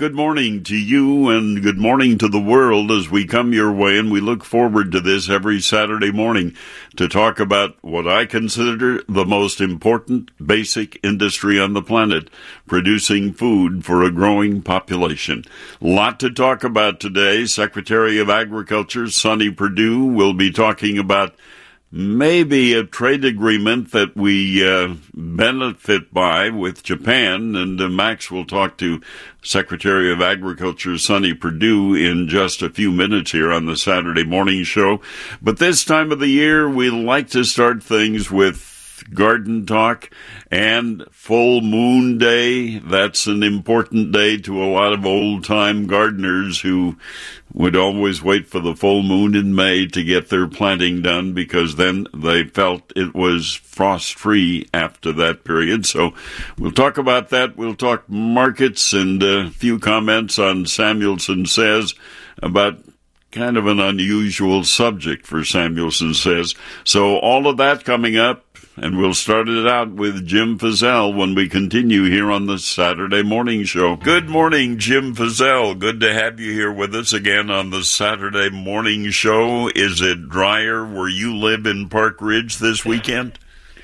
Good morning to you and good morning to the world as we come your way, and we look forward to this every Saturday morning to talk about what I consider the most important basic industry on the planet, producing food for a growing population. Lot to talk about today. Secretary of Agriculture Sonny Perdue will be talking about maybe a trade agreement that we benefit by with Japan, and Max will talk to Secretary of Agriculture Sonny Perdue in just a few minutes here on the Saturday morning show. But this time of the year, we like to start things with garden talk and full moon day. That's an important day to a lot of old-time gardeners who would always wait for the full moon in May to get their planting done, because then they felt it was frost-free after that period. So we'll talk about that. We'll talk markets and a few comments on Samuelson Says about kind of an unusual subject for Samuelson Says. So all of that coming up, and we'll start it out with Jim Fizzell when we continue here on the Saturday Morning Show. Good morning, Jim Fizzell. Good to have you here with us again on the Saturday Morning Show. Is it drier where you live in Park Ridge this weekend?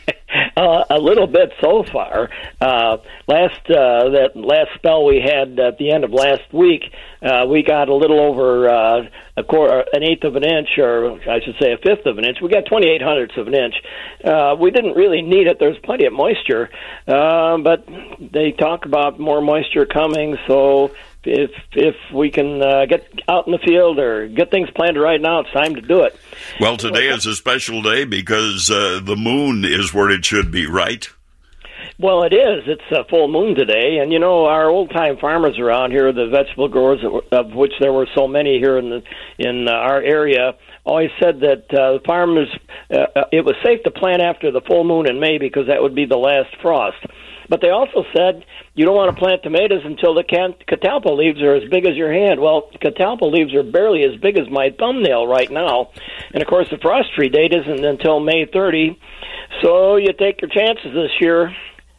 A little bit so far. That last spell we had at the end of last week, we got a little over an eighth of an inch, or I should say a fifth of an inch. We got 28/100ths of an inch. We didn't really need it. There's plenty of moisture, but they talk about more moisture coming, so if we can get out in the field or get things planted right now, it's time to do it. Well, today is a special day because the moon is where it should be, right? Well, it is. It's a full moon today, and you know, our old-time farmers around here, the vegetable growers, of which there were so many here in our area, always said that farmers, it was safe to plant after the full moon in May because that would be the last frost. But they also said you don't want to plant tomatoes until the catalpa leaves are as big as your hand. Well, catalpa leaves are barely as big as my thumbnail right now. And, of course, the frost-free date isn't until May 30, so you take your chances this year.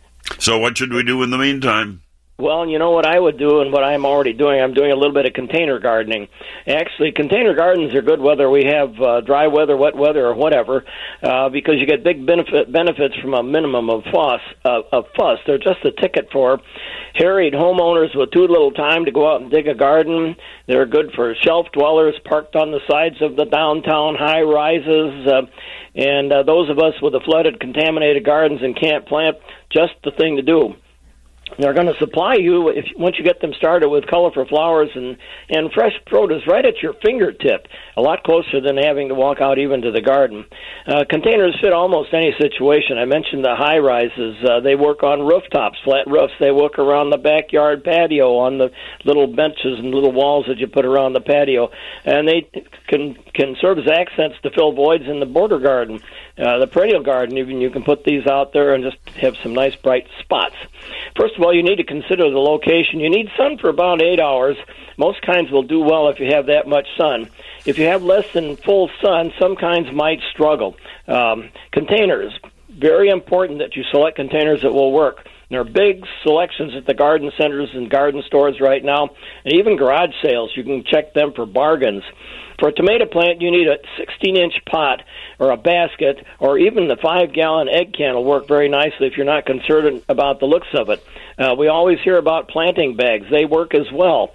So what should we do in the meantime? Well, you know what I would do and what I'm already doing? I'm doing a little bit of container gardening. Actually, container gardens are good whether we have dry weather, wet weather, or whatever, because you get big benefits from a minimum of fuss. They're just a ticket for harried homeowners with too little time to go out and dig a garden. They're good for shelf dwellers parked on the sides of the downtown high-rises, and those of us with the flooded, contaminated gardens and can't plant, just the thing to do. They're going to supply you, once you get them started, with colorful flowers and fresh produce right at your fingertip, a lot closer than having to walk out even to the garden. Containers fit almost any situation. I mentioned the high-rises. They work on rooftops, flat roofs. They work around the backyard patio on the little benches and little walls that you put around the patio. And they can serve as accents to fill voids in the border garden. The perennial garden, even, you can put these out there and just have some nice bright spots. First of all, you need to consider the location. You need sun for about 8 hours. Most kinds will do well if you have that much sun. If you have less than full sun, some kinds might struggle. Containers, very important that you select containers that will work. There are big selections at the garden centers and garden stores right now, and even garage sales. You can check them for bargains. For a tomato plant, you need a 16-inch pot or a basket, or even the 5-gallon egg can will work very nicely if you're not concerned about the looks of it. We always hear about planting bags. They work as well.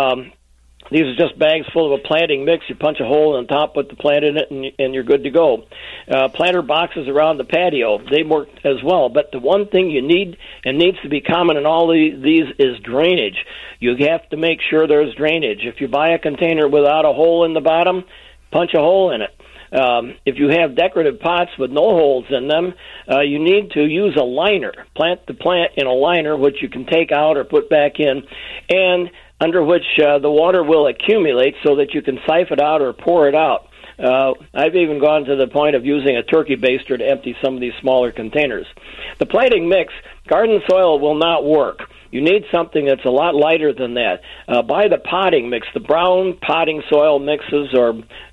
These are just bags full of a planting mix. You punch a hole in the top, put the plant in it, and you're good to go. Planter boxes around the patio, they work as well. But the one thing you need and needs to be common in all these is drainage. You have to make sure there's drainage. If you buy a container without a hole in the bottom, punch a hole in it. If you have decorative pots with no holes in them, you need to use a liner. Plant the plant in a liner, which you can take out or put back in, and under which the water will accumulate so that you can siphon it out or pour it out. I've even gone to the point of using a turkey baster to empty some of these smaller containers. The planting mix, garden soil will not work. You need something that's a lot lighter than that. Buy the potting mix, the brown potting soil mixes, or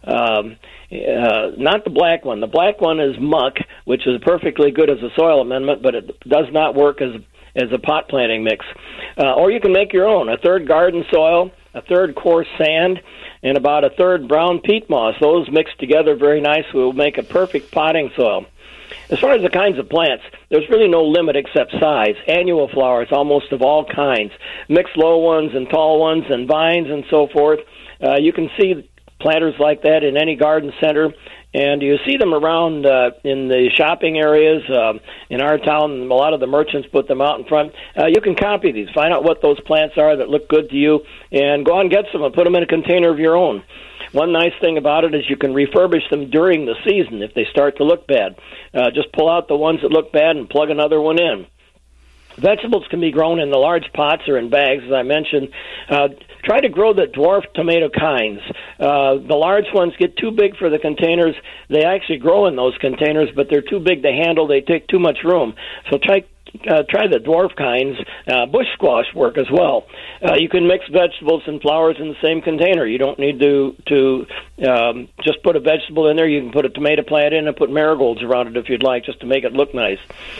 not the black one. The black one is muck, which is perfectly good as a soil amendment, but it does not work as as a pot planting mix. Or you can make your own, a third garden soil, a third coarse sand, and about a third brown peat moss. Those mixed together very nicely will make a perfect potting soil. As far as the kinds of plants, there's really no limit except size. Annual flowers, almost of all kinds, mixed low ones and tall ones and vines and so forth. You can see planters like that in any garden center, and you see them around in the shopping areas. In our town, a lot of the merchants put them out in front. You can copy these, find out what those plants are that look good to you, and go out and get some and put them in a container of your own. One nice thing about it is you can refurbish them during the season if they start to look bad. Just pull out the ones that look bad and plug another one in. Vegetables can be grown in the large pots or in bags, as I mentioned. Try to grow the dwarf tomato kinds. The large ones get too big for the containers. They actually grow in those containers, but they're too big to handle. They take too much room. So try the dwarf kinds. Bush squash work as well. You can mix vegetables and flowers in the same container. You don't need to just put a vegetable in there. You can put a tomato plant in and put marigolds around it if you'd like, just to make it look nice.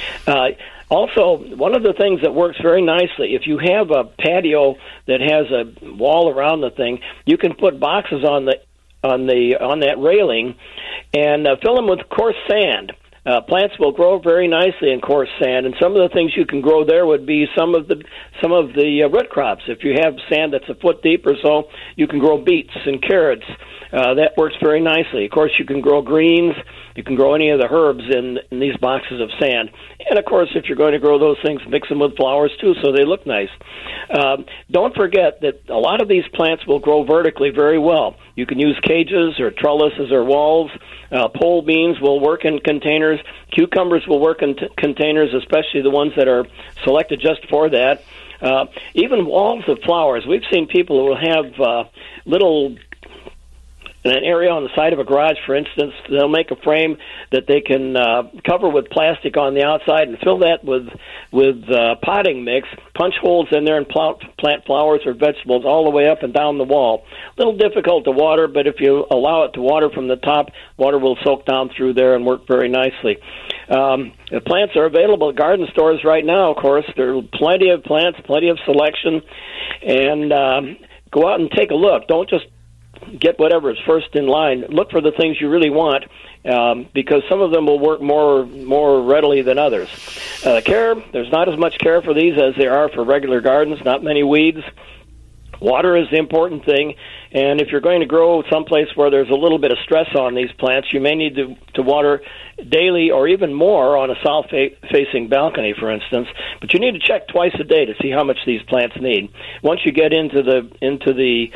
Also, one of the things that works very nicely, if you have a patio that has a wall around the thing, you can put boxes on that railing and fill them with coarse sand. Plants will grow very nicely in coarse sand, and some of the things you can grow there would be some of the root crops. If you have sand that's a foot deep or so, you can grow beets and carrots. That works very nicely. Of course, you can grow greens. You can grow any of the herbs in these boxes of sand. And, of course, if you're going to grow those things, mix them with flowers, too, so they look nice. Don't forget that a lot of these plants will grow vertically very well. You can use cages or trellises or walls. Pole beans will work in containers. Cucumbers will work in containers, especially the ones that are selected just for that. Even walls of flowers. We've seen people who will have little... in an area on the side of a garage, for instance, they'll make a frame that they can cover with plastic on the outside and fill that with potting mix, punch holes in there and plant flowers or vegetables all the way up and down the wall. A little difficult to water, but if you allow it to water from the top, water will soak down through there and work very nicely. The plants are available at garden stores right now, of course. There are plenty of plants, plenty of selection, and go out and take a look. Don't just get whatever is first in line. Look for the things you really want, because some of them will work more readily than others. Care, there's not as much care for these as there are for regular gardens, not many weeds. Water is the important thing, and if you're going to grow someplace where there's a little bit of stress on these plants, you may need to water daily or even more on a south-facing balcony, for instance. But you need to check twice a day to see how much these plants need. Once you get into the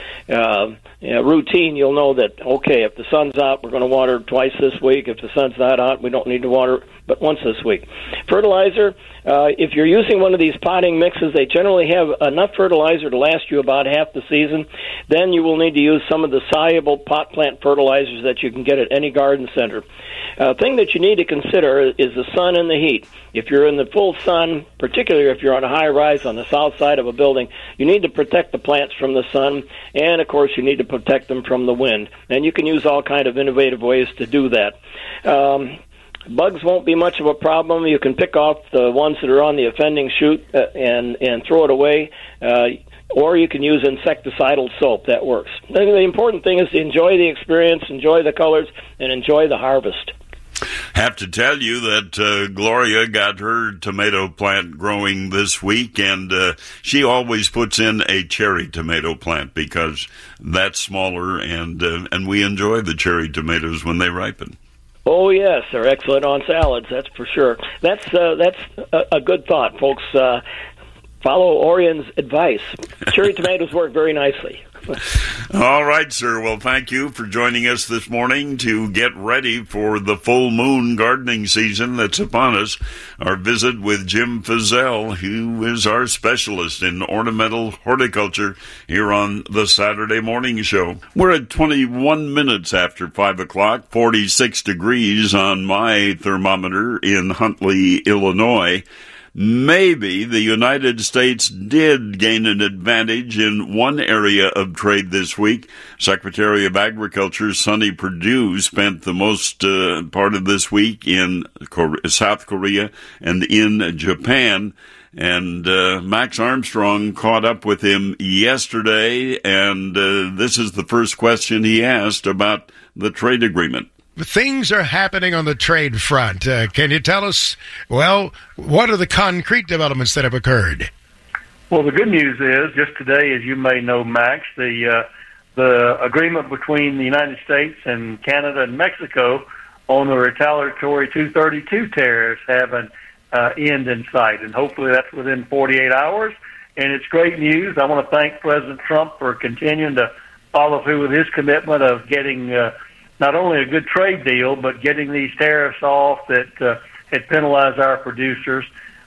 routine, you'll know that, okay, if the sun's out, we're going to water twice this week. If the sun's not out, we don't need to water but once this week. Fertilizer, if you're using one of these potting mixes, they generally have enough fertilizer to last you about half the season. Then you will need to use some of the soluble pot plant fertilizers that you can get at any garden center. Thing that you need to consider is the sun and the heat. If you're in the full sun, particularly if you're on a high rise on the south side of a building, you need to protect the plants from the sun, and of course you need to protect them from the wind. And you can use all kind of innovative ways to do that. Bugs won't be much of a problem. You can pick off the ones that are on the offending shoot and throw it away. Or you can use insecticidal soap. That works. The important thing is to enjoy the experience, enjoy the colors, and enjoy the harvest. Have to tell you that Gloria got her tomato plant growing this week, and she always puts in a cherry tomato plant because that's smaller, and we enjoy the cherry tomatoes when they ripen. Oh, yes, they're excellent on salads, that's for sure. That's a good thought, folks. Follow Orion's advice. Cherry tomatoes work very nicely. All right, sir. Well, thank you for joining us this morning to get ready for the full moon gardening season that's upon us. Our visit with Jim Fizzell, who is our specialist in ornamental horticulture here on the Saturday Morning Show. We're at 21 minutes after 5 o'clock, 46 degrees on my thermometer in Huntley, Illinois. Maybe the United States did gain an advantage in one area of trade this week. Secretary of Agriculture Sonny Perdue spent the most part of this week in South Korea and in Japan. And Max Armstrong caught up with him yesterday, and this is the first question he asked about the trade agreement. Things are happening on the trade front. Can you tell us, well, what are the concrete developments that have occurred? Well, the good news is, just today, as you may know, Max, the agreement between the United States and Canada and Mexico on the retaliatory 232 tariffs have an end in sight, and hopefully that's within 48 hours. And it's great news. I want to thank President Trump for continuing to follow through with his commitment of getting not only a good trade deal, but getting these tariffs off that had penalized our producers.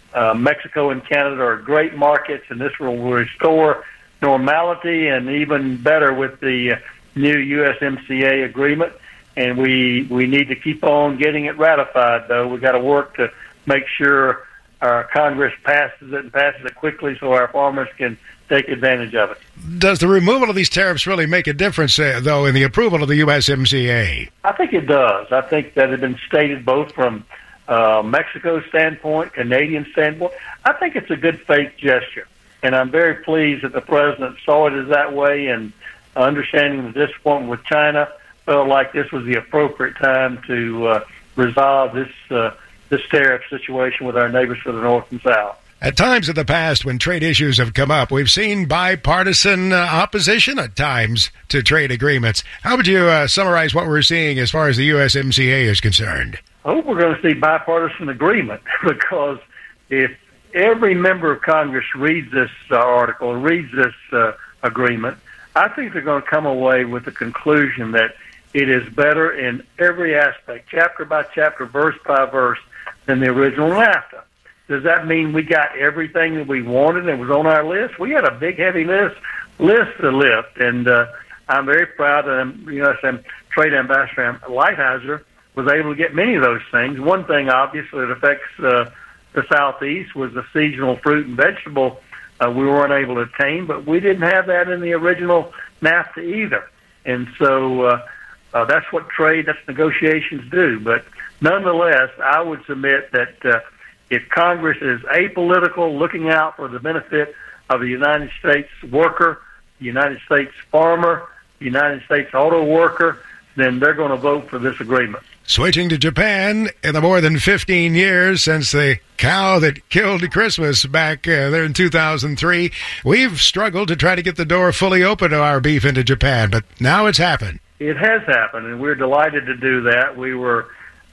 Mexico and Canada are great markets, and this will restore normality, and even better with the new USMCA agreement. And we need to keep on getting it ratified, though. We've got to work to make sure our Congress passes it and passes it quickly so our farmers can take advantage of it. Does the removal of these tariffs really make a difference, though, in the approval of the USMCA? I think it does. I think that has been stated both from Mexico's standpoint, Canadian standpoint. I think it's a good faith gesture, and I'm very pleased that the president saw it as that way, and understanding the disappointment with China, felt like this was the appropriate time to resolve this tariff situation with our neighbors to the north and south. At times in the past, when trade issues have come up, we've seen bipartisan opposition at times to trade agreements. How would you summarize what we're seeing as far as the USMCA is concerned? I hope we're going to see bipartisan agreement, because if every member of Congress reads this article, reads this agreement, I think they're going to come away with the conclusion that it is better in every aspect, chapter by chapter, verse by verse, than the original NAFTA. Does that mean we got everything that we wanted and was on our list? We had a big, heavy list to lift, and I'm very proud that U.S. Trade Ambassador Lighthizer was able to get many of those things. One thing, obviously, that affects the Southeast was the seasonal fruit and vegetable we weren't able to attain, but we didn't have that in the original NAFTA either. And so that's what that's negotiations do. But nonetheless, I would submit that if Congress is apolitical, looking out for the benefit of the United States worker, the United States farmer, the United States auto worker, then they're going to vote for this agreement. Switching to Japan, in the more than 15 years since the cow that killed Christmas back there in 2003, we've struggled to try to get the door fully open to our beef into Japan, but now it's happened. It has happened, and we're delighted to do that. We were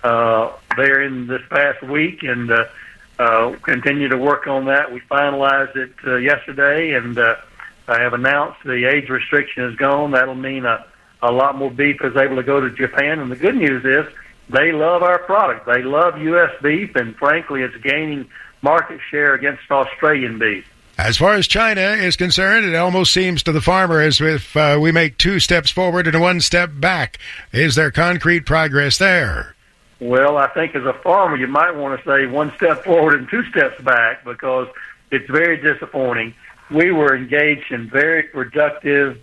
there in this past week and continue to work on that. We finalized it yesterday, and I have announced the age restriction is gone. That'll mean a lot more beef is able to go to Japan, and the good news is they love our product. They love U.S. beef, and frankly, it's gaining market share against Australian beef. As far as China is concerned, it almost seems to the farmer as if we make 2 steps forward and 1 step back. Is there concrete progress there? Well, I think as a farmer, you might want to say 1 step forward and 2 steps back, because it's very disappointing. We were engaged in very productive,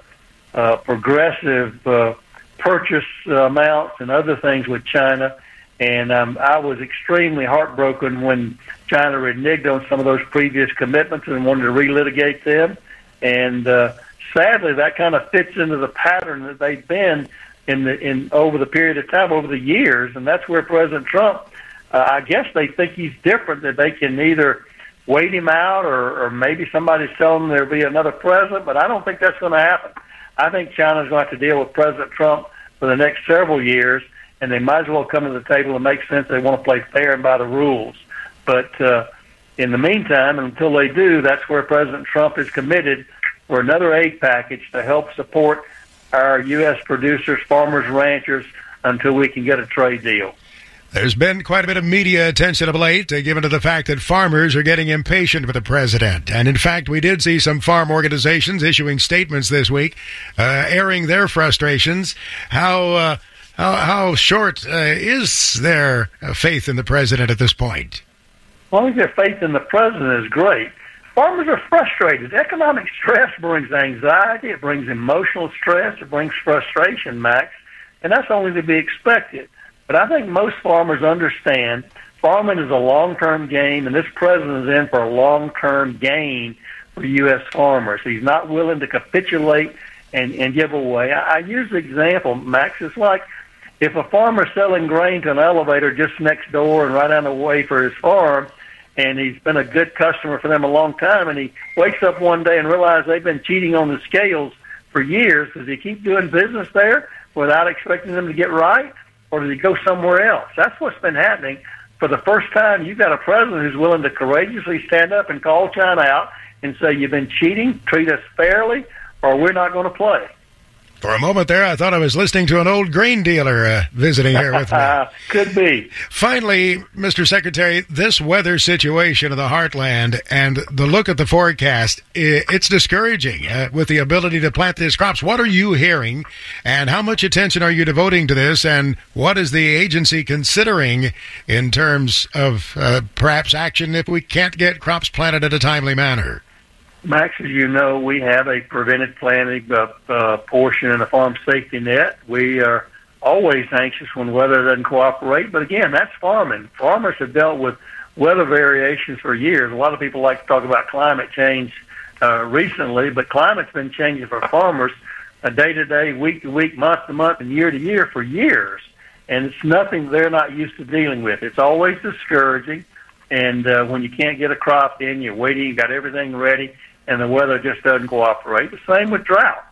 progressive purchase amounts and other things with China, and I was extremely heartbroken when China reneged on some of those previous commitments and wanted to relitigate them. And sadly, that kind of fits into the pattern that they've been in over the period of time, over the years, and that's where President Trump, I guess they think he's different, that they can either wait him out or maybe somebody's telling them there'll be another president, but I don't think that's going to happen. I think China's going to have to deal with President Trump for the next several years, and they might as well come to the table and make sense. They want to play fair and by the rules. But in the meantime, until they do, that's where President Trump is committed for another aid package to help support our U.S. producers, farmers, ranchers, until we can get a trade deal. There's been quite a bit of media attention of late, given to the fact that farmers are getting impatient with the president. And in fact, we did see some farm organizations issuing statements this week, airing their frustrations. How short is their faith in the president at this point? Well, I think their faith in the president is great. Farmers are frustrated. Economic stress brings anxiety. It brings emotional stress. It brings frustration, Max. And that's only to be expected. But I think most farmers understand farming is a long-term game, and this president is in for a long-term gain for U.S. farmers. He's not willing to capitulate and give away. I use the example, Max. It's like if a farmer's selling grain to an elevator just next door and right down the way for his farm, and he's been a good customer for them a long time, and he wakes up one day and realizes they've been cheating on the scales for years. Does he keep doing business there without expecting them to get right, or does he go somewhere else? That's what's been happening. For the first time, you've got a president who's willing to courageously stand up and call China out and say, you've been cheating, treat us fairly, or we're not going to play. For a moment there, I thought I was listening to an old grain dealer visiting here with me. Could be. Finally, Mr. Secretary, this weather situation in the heartland and the look at the forecast, it's discouraging with the ability to plant these crops. What are you hearing, and how much attention are you devoting to this, and what is the agency considering in terms of perhaps action if we can't get crops planted in a timely manner? Max, as you know, we have a preventive planning portion in the farm safety net. We are always anxious when weather doesn't cooperate, but again, that's farming. Farmers have dealt with weather variations for years. A lot of people like to talk about climate change recently, but climate's been changing for farmers day to day, week to week, month to month, and year to year for years, and it's nothing they're not used to dealing with. It's always discouraging, and when you can't get a crop in, you're waiting, you got everything ready, and the weather just doesn't cooperate. The same with drought.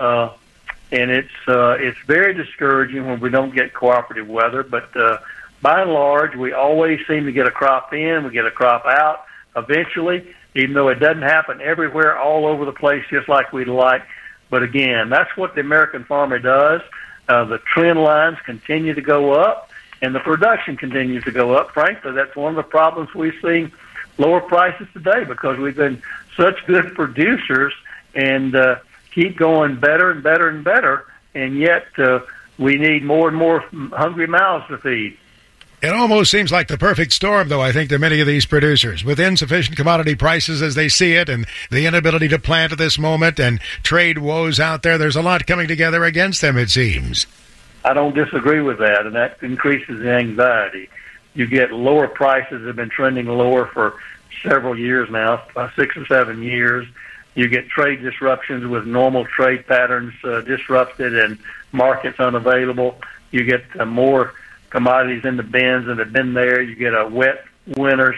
And it's very discouraging when we don't get cooperative weather. But by and large, we always seem to get a crop in, we get a crop out eventually, even though it doesn't happen everywhere, all over the place, just like we'd like. But again, that's what the American farmer does. The trend lines continue to go up, and the production continues to go up. Frankly, that's one of the problems we see lower prices today, because we've been such good producers and keep going better and better and better, and yet we need more and more hungry mouths to feed. It almost seems like the perfect storm, though, I think, to many of these producers, with insufficient commodity prices as they see it and the inability to plant at this moment and trade woes out there. There's a lot coming together against them, it seems. I don't disagree with that, and that increases the anxiety. You get lower prices, have been trending lower for several years now, 6 or 7 years. You get trade disruptions with normal trade patterns disrupted and markets unavailable. You get more commodities in the bins that have been there. You get a wet winter,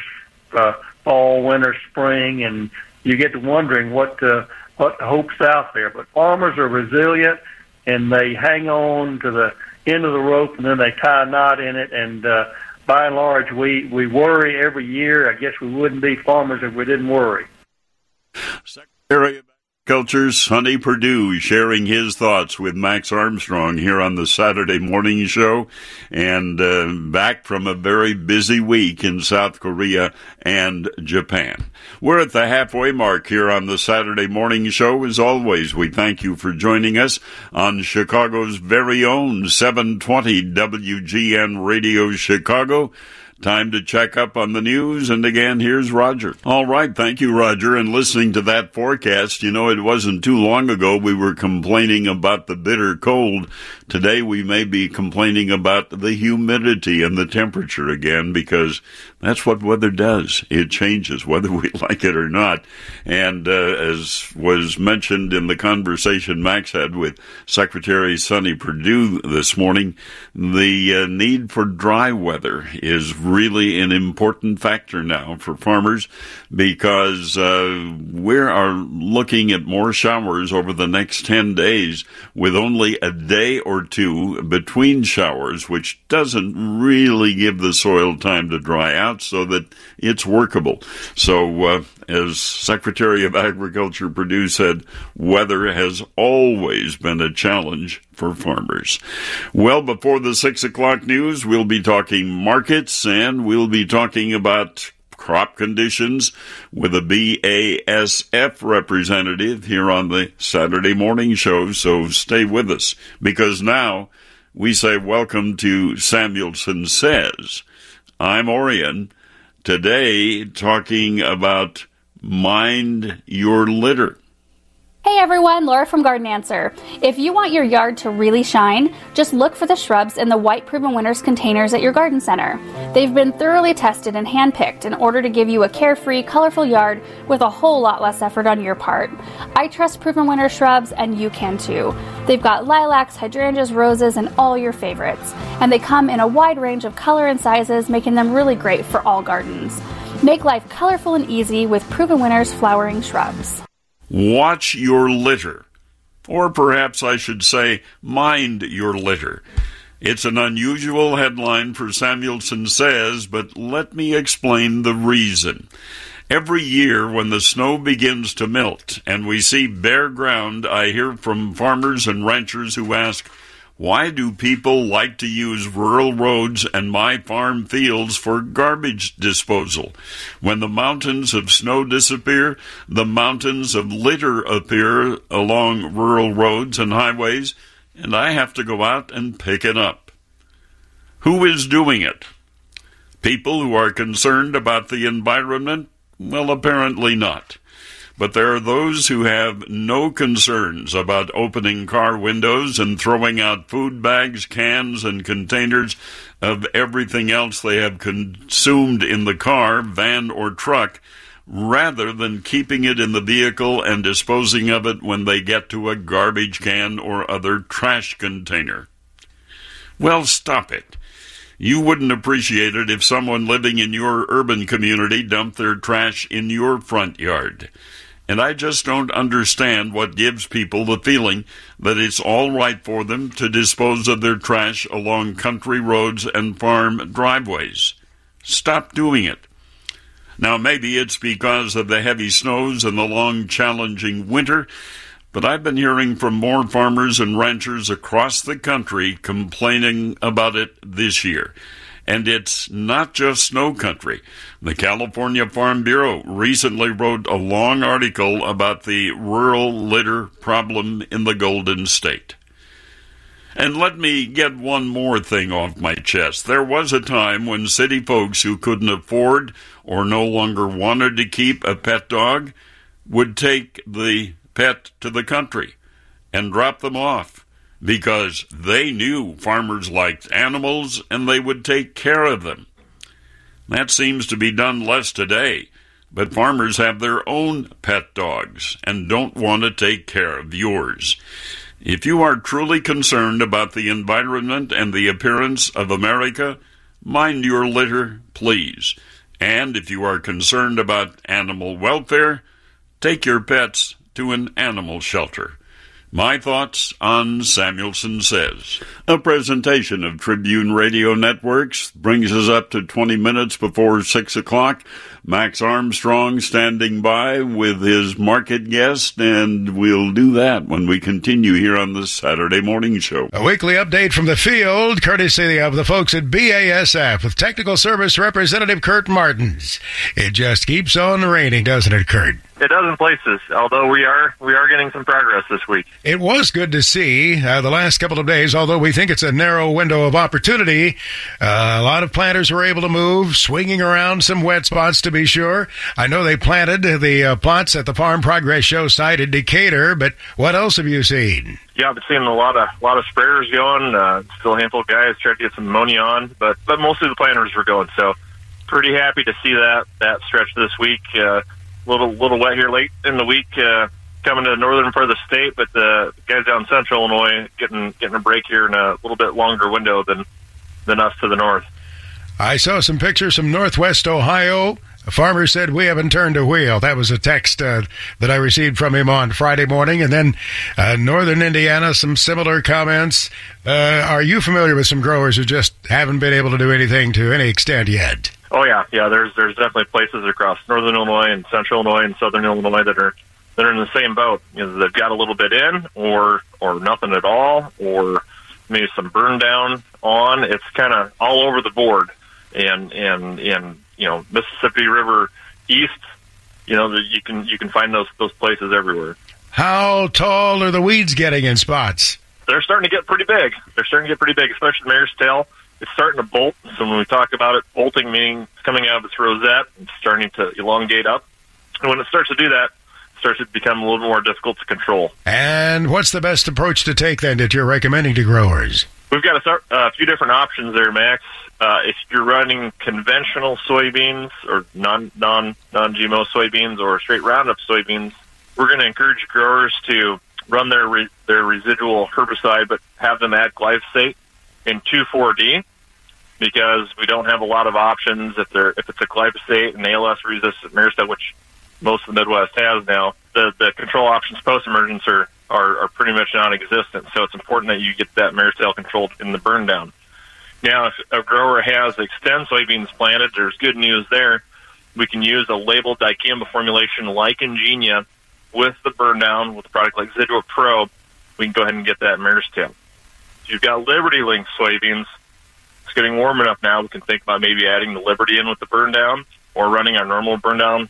fall, winter, spring, and you get to wondering what hope's out there. But farmers are resilient, and they hang on to the end of the rope, and then they tie a knot in it, and by and large, we worry every year. I guess we wouldn't be farmers if we didn't worry. Secretary of Agriculture Sonny Perdue sharing his thoughts with Max Armstrong here on the Saturday morning show, and back from a very busy week in South Korea and Japan. We're at the halfway mark here on the Saturday morning show. As always, we thank you for joining us on Chicago's very own 720 WGN Radio Chicago. Time to check up on the news, and again, here's Roger. All right, thank you, Roger. And listening to that forecast, you know, it wasn't too long ago we were complaining about the bitter cold. Today we may be complaining about the humidity and the temperature again, because that's what weather does. It changes, whether we like it or not. And as was mentioned in the conversation Max had with Secretary Sonny Perdue this morning, the need for dry weather is really an important factor now for farmers, because we are looking at more showers over the next 10 days with only a day or two between showers, which doesn't really give the soil time to dry out so that it's workable. So as Secretary of Agriculture Perdue said, weather has always been a challenge for farmers. Well, before the 6 o'clock news, we'll be talking markets, and we'll be talking about crop conditions with a BASF representative here on the Saturday morning show. So stay with us, because now we say welcome to Samuelson Says. I'm Orion. Today, talking about mind your litter. Hey everyone, Laura from Garden Answer. If you want your yard to really shine, just look for the shrubs in the White Proven Winners containers at your garden center. They've been thoroughly tested and handpicked in order to give you a carefree, colorful yard with a whole lot less effort on your part. I trust Proven Winners shrubs, and you can too. They've got lilacs, hydrangeas, roses, and all your favorites. And they come in a wide range of color and sizes, making them really great for all gardens. Make life colorful and easy with Proven Winners flowering shrubs. Watch your litter. Or perhaps I should say, mind your litter. It's an unusual headline for Samuelson Says, but let me explain the reason. Every year when the snow begins to melt and we see bare ground, I hear from farmers and ranchers who ask, why do people like to use rural roads and my farm fields for garbage disposal? When the mountains of snow disappear, the mountains of litter appear along rural roads and highways, and I have to go out and pick it up. Who is doing it? People who are concerned about the environment? Well, apparently not. But there are those who have no concerns about opening car windows and throwing out food bags, cans, and containers of everything else they have consumed in the car, van, or truck, rather than keeping it in the vehicle and disposing of it when they get to a garbage can or other trash container. Well, stop it. You wouldn't appreciate it if someone living in your urban community dumped their trash in your front yard. And I just don't understand what gives people the feeling that it's all right for them to dispose of their trash along country roads and farm driveways. Stop doing it. Now, maybe it's because of the heavy snows and the long, challenging winter, but I've been hearing from more farmers and ranchers across the country complaining about it this year. And it's not just snow country. The California Farm Bureau recently wrote a long article about the rural litter problem in the Golden State. And let me get one more thing off my chest. There was a time when city folks who couldn't afford or no longer wanted to keep a pet dog would take the pet to the country and drop them off, because they knew farmers liked animals and they would take care of them. That seems to be done less today, but farmers have their own pet dogs and don't want to take care of yours. If you are truly concerned about the environment and the appearance of America, mind your litter, please. And if you are concerned about animal welfare, take your pets to an animal shelter. My thoughts on Samuelson Says. A presentation of Tribune Radio Networks brings us up to 20 minutes before 6 o'clock. Max Armstrong standing by with his market guest, and we'll do that when we continue here on the Saturday Morning Show. A weekly update from the field, courtesy of the folks at BASF, with Technical Service Representative Kurt Martins. It just keeps on raining, doesn't it, Kurt? It does in places, although we are getting some progress this week. It was good to see the last couple of days, although we think it's a narrow window of opportunity. A lot of planters were able to move, swinging around some wet spots to be sure. I know they planted the plots at the Farm Progress Show site in Decatur, but what else have you seen? Yeah, I've been seeing a lot of sprayers going. Still a handful of guys trying to get some ammonia on, but mostly the planters were going. So pretty happy to see that stretch this week. Little wet here late in the week, coming to the northern part of the state, but the guys down in central Illinois getting a break here in a little bit longer window than us to the north. I saw some pictures from northwest Ohio. A farmer said, "We haven't turned a wheel." That was a text that I received from him on Friday morning. And then northern Indiana, some similar comments. Are you familiar with some growers who just haven't been able to do anything to any extent yet? Oh yeah. There's definitely places across northern Illinois and central Illinois and southern Illinois that are in the same boat. You know, they've got a little bit in, or nothing at all, or maybe some burn down on. It's kind of all over the board, and Mississippi River east. You can find those places everywhere. How tall are the weeds getting in spots? They're starting to get pretty big. Especially Mare's tail. It's starting to bolt. So when we talk about it, bolting meaning it's coming out of its rosette and starting to elongate up. And when it starts to do that, starts to become a little more difficult to control. And what's the best approach to take then that you're recommending to growers? We've got a few different options there, Max. If you're running conventional soybeans or non-GMO soybeans or straight Roundup soybeans, we're going to encourage growers to run their residual herbicide, but have them add glyphosate in 2,4-D, because we don't have a lot of options if it's a glyphosate and ALS-resistant Maristel, which most of the Midwest has now. The control options post-emergence are pretty much non-existent, so it's important that you get that Maristel controlled in the burn down. Now, if a grower has Xtend soybeans planted, there's good news there. We can use a labeled dicamba formulation like Ingenia with the burn down with a product like Zidua Pro. We can go ahead and get that Maristel. If you've got Liberty Link soybeans, it's getting warm enough now, we can think about maybe adding the Liberty in with the burn down or running our normal burn down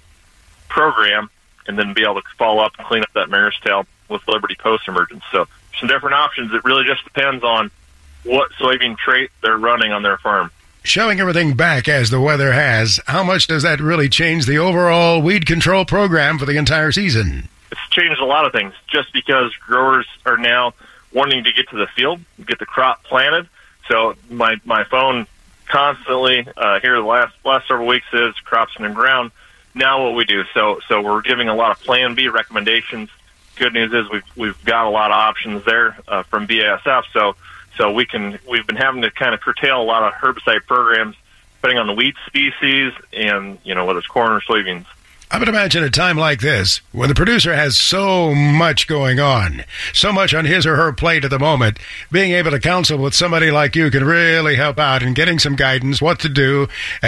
program and then be able to follow up and clean up that Maristel with Liberty post-emergence. So some different options. It really just depends on what soybean trait they're running on their farm. Showing everything back as the weather has, how much does that really change the overall weed control program for the entire season? It's changed a lot of things just because growers are now wanting to get to the field, get the crop planted. So my phone constantly here the last several weeks is crops in the ground. Now what we do, so we're giving a lot of Plan B recommendations. Good news is we've got a lot of options there from BASF. So we've been having to kind of curtail a lot of herbicide programs depending on the wheat species and whether it's corn or soybeans. I would imagine a time like this, when the producer has so much going on, so much on his or her plate at the moment, being able to counsel with somebody like you can really help out in getting some guidance, what to do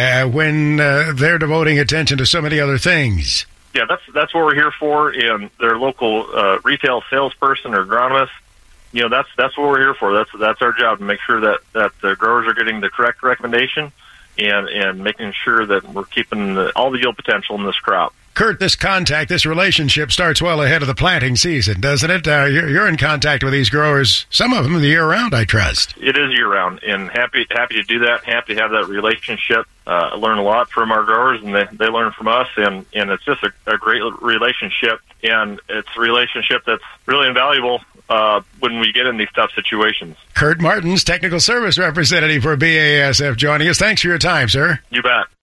when they're devoting attention to so many other things. Yeah, that's what we're here for. And their local retail salesperson or agronomist, that's what we're here for. That's our job, to make sure that the growers are getting the correct recommendation and making sure that we're keeping all the yield potential in this crop. Kurt, this relationship starts well ahead of the planting season, doesn't it? You're in contact with these growers, some of them the year-round, I trust. It is year-round, and happy to do that, happy to have that relationship. I learn a lot from our growers, and they learn from us, and it's just a great relationship, and it's a relationship that's really invaluable when we get in these tough situations. Kurt Martins, Technical Service Representative for BASF, joining us. Thanks for your time, sir. You bet.